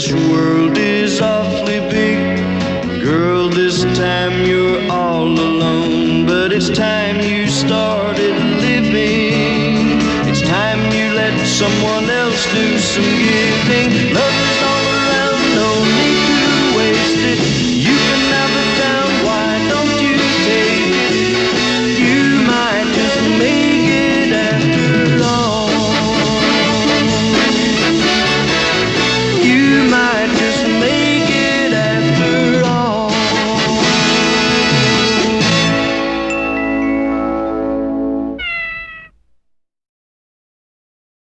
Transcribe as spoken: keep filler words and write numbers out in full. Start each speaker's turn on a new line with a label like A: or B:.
A: This world is awfully big. Girl, this time you're all alone. But it's time you started living. It's time you let someone else do some giving.